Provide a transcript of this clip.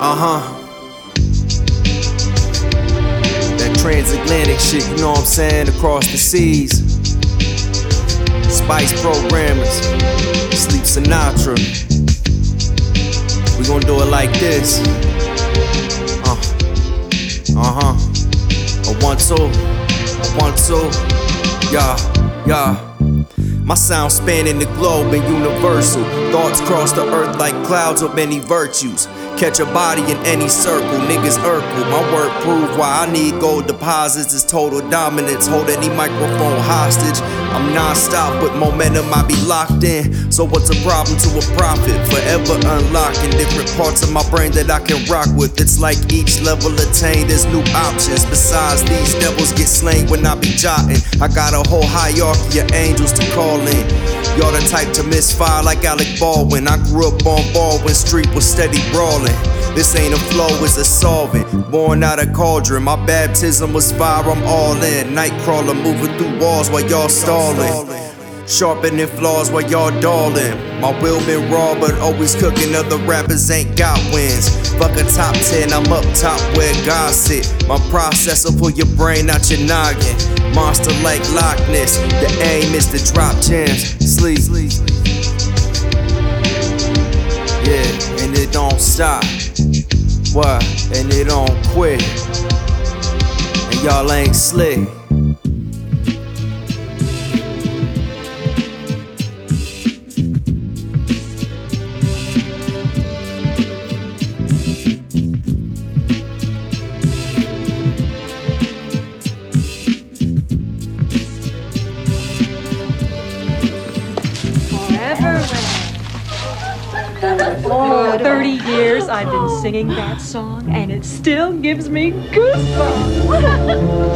That transatlantic shit, you know what I'm saying? Across the seas. Spice programmers, Sleep Sinatra. We gon' do it like this. A 1 2, a 1 2. Yeah. My sound spanning the globe and universal. Thoughts cross the earth like clouds of many virtues. Catch a body in any circle, niggas Urkel. My work prove why I need gold deposits. It's total dominance, hold any microphone hostage. I'm non-stop with momentum, I be locked in. So what's a problem to a prophet? Forever unlocking different parts of my brain that I can rock with. It's like each level attained, there's new options. Besides, these devils get slain when I be jotting. I got a whole hierarchy of angels to call in. Y'all the type to misfire like Alec Baldwin. I grew up on Baldwin Street with steady brawling. This ain't a flow, it's a solvent. Born out of cauldron, my baptism was fire, I'm all in. Nightcrawler moving through walls while y'all stalling. Sharpening flaws while y'all darling. My will been raw, but always cooking. Other rappers ain't got wins. Fuck a top 10, I'm up top where God sit. My processor pull your brain out your noggin. Monster like Loch Ness. The aim is to drop gems. Sleep. Yeah, and it don't stop. What? And it don't quit. And y'all ain't slick. For 30 years I've been singing that song, and it still gives me goosebumps.